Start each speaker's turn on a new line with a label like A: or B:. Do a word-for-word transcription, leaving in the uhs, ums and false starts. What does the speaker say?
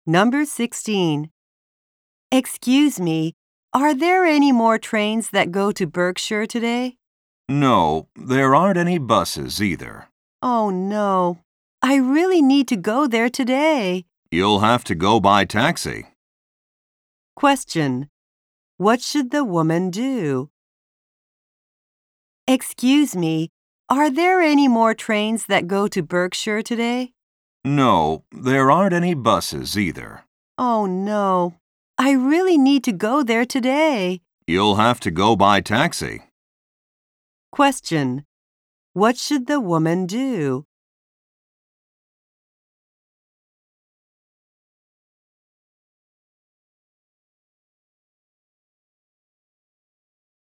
A: Number sixteen. Excuse me, are there any more trains that go to Berkshire today?
B: No, there aren't any buses either.
A: Oh no, I really need to go there today.
B: You'll have to go by taxi.
A: Question. What should the woman do? Excuse me, are there any more trains that go to Berkshire today?
B: No, there aren't any buses either.
A: Oh no, I really need to go there today.
B: You'll have to go by taxi.
A: Question. What should the woman do?